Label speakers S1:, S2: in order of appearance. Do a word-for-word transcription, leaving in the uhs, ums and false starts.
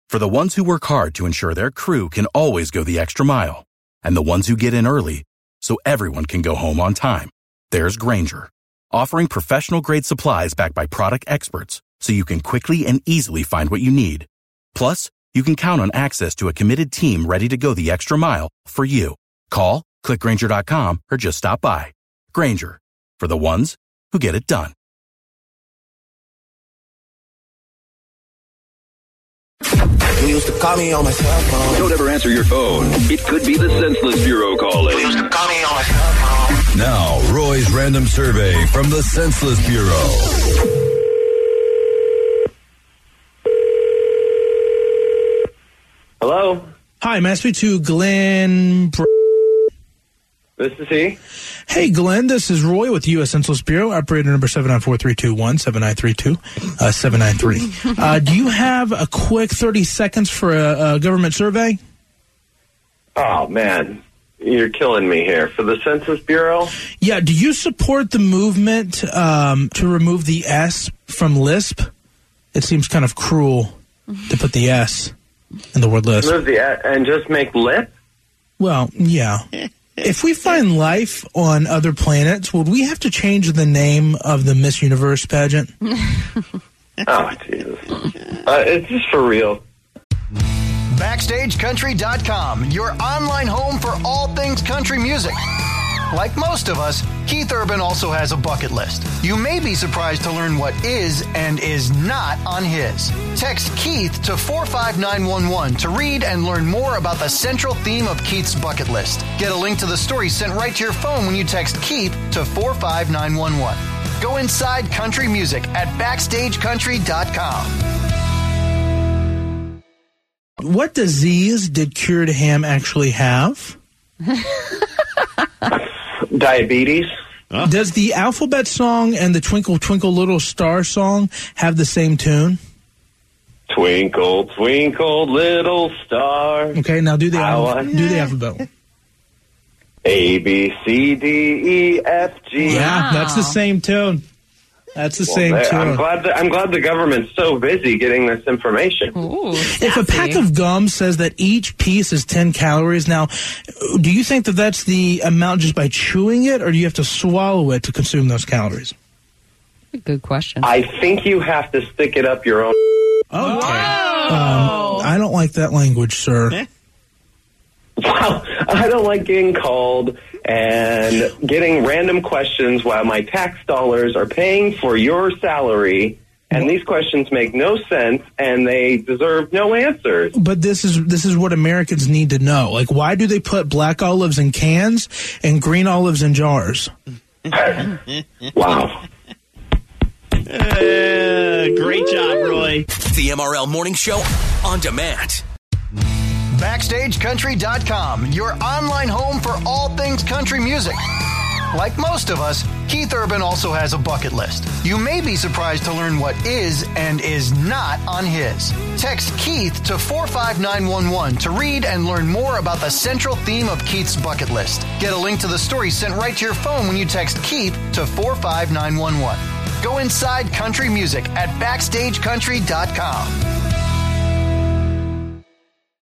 S1: For the ones who work hard to ensure their crew can always go the extra mile, and the ones who get in early so everyone can go home on time, there's Grainger, offering professional-grade supplies backed by product experts so you can quickly and easily find what you need. Plus, you can count on access to a committed team ready to go the extra mile for you. Call, click Grainger dot com, or just stop by. Grainger, for the ones who get it done.
S2: You used to call me on my cell phone.
S3: Don't ever answer your phone. It could be the Senseless Bureau calling.
S2: You used to call me on my cell phone.
S3: Now, Roy's random survey from the Senseless Bureau.
S4: Hello?
S5: Hi, may I speak to Glenn? Br-
S4: This is he.
S5: Hey, Glenn, this is Roy with the U S Census Bureau, operator number seven nine four three two one, seven nine three two, uh, seven nine three. Uh, do you have a quick thirty seconds for a, a government survey?
S4: Oh, man. You're killing me here. For the Census Bureau?
S5: Yeah, do you support the movement um, to remove the S from Lisp? It seems kind of cruel to put the S in the word Lisp.
S4: Remove the A and just make lip?
S5: Well, yeah. If we find life on other planets, would we have to change the name of the Miss Universe pageant?
S4: Oh, Jesus. Uh, is this for real?
S6: Backstage Country dot com, your online home for all things country music. Like most of us, Keith Urban also has a bucket list. You may be surprised to learn what is and is not on his. Text Keith to four five nine one one to read and learn more about the central theme of Keith's bucket list. Get a link to the story sent right to your phone when you text Keith to four five nine one one. Go inside country music at Backstage Country dot com.
S5: What disease did Cured Ham actually have?
S4: Diabetes?
S5: Huh? Does the alphabet song and the Twinkle Twinkle Little Star song have the same tune?
S4: Twinkle, twinkle, little star.
S5: Okay, now do the,
S4: How
S5: al- do the alphabet.
S4: A, B, C, D, E, F, G.
S5: Yeah, that's the same tune. That's the
S4: Well,
S5: same
S4: there-
S5: tune.
S4: I'm glad, that, I'm glad the government's so busy getting this information.
S7: Ooh,
S5: If a pack of gum says that each piece is ten calories, now, do you think that that's the amount just by chewing it, or do you have to swallow it to consume those calories?
S7: Good question.
S4: I think you have to stick it up your own.
S5: Okay. Um, I don't like that language, sir.
S4: Wow, I don't like getting called and getting random questions while my tax dollars are paying for your salary, and these questions make no sense and they deserve no answers.
S5: But this is this is what Americans need to know. Like, why do they put black olives in cans and green olives in jars?
S4: Wow.
S8: Uh, great job, Roy.
S9: The M R L Morning Show on demand.
S6: Backstage Country dot com, your online home for all things country music. Like most of us, Keith Urban also has a bucket list. You may be surprised to learn what is and is not on his. Text Keith to four five nine one one to read and learn more about the central theme of Keith's bucket list. Get a link to the story sent right to your phone when you text Keith to four five nine one one. Go inside country music at Backstage Country dot com.